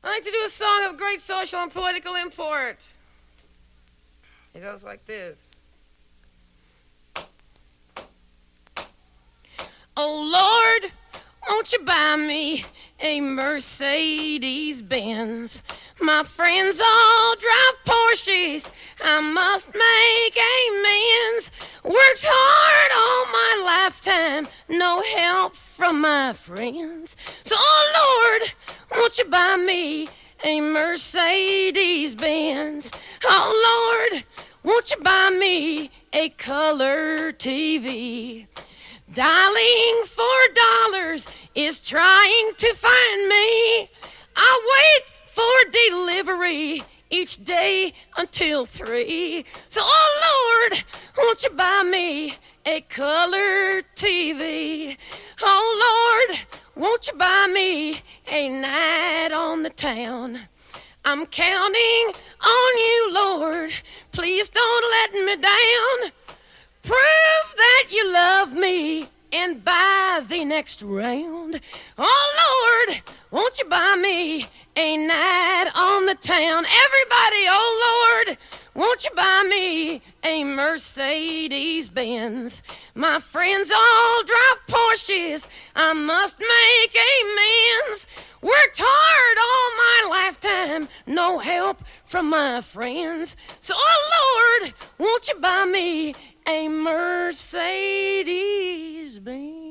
I like to do a song of great social and political import. It goes like this. Oh Lord, won't you buy me a Mercedes-Benz? My friends all drive Porsches. I must make amends. Worked hard all my lifetime, no help from my friends. So, oh Lord, won't you buy me a Mercedes-Benz? Oh Lord, won't you buy me a color TV? Dialing $4 is trying to find me. I wait for delivery each day until 3. So, oh Lord, won't you buy me a color TV? Oh Lord, won't you buy me a night on the town? I'm counting on you, Lord. Please don't let me down. Prove that you love me and buy the next round. Oh Lord, won't you buy me a night on the town? Everybody, oh Lord, won't you buy me a Mercedes-Benz? My friends all drive Porsches. I must make amends. Worked hard all my lifetime, no help from my friends. So, oh Lord, won't you buy me a Mercedes-Benz?